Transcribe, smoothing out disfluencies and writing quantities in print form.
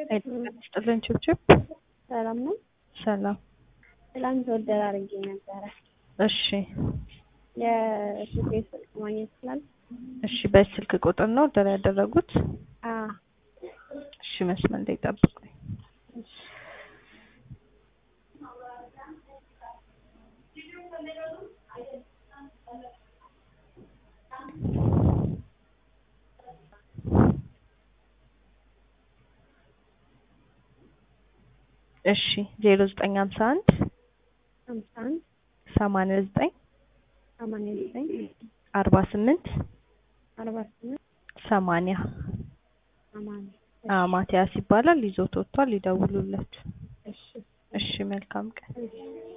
ጥልን ችብችብ ሰላም ነው። ሰላም። ትላንት ወደር አድርጌ ነበረ። እሺ የሱቄ ስልክ ማግኘት ይችላል? እሺ በስልክ ቁጥር ነው ወደር ያደረጉት? አዎ። እሺ መስመር ላይ ጠብቁኝ። እሺ 0951 51 89 89 48 48 80 80 ማቲያስ ይባላል። ይዞት ወጥቷል። ይደውሉለት። እሺ እሺ መልካም ቀን። እሺ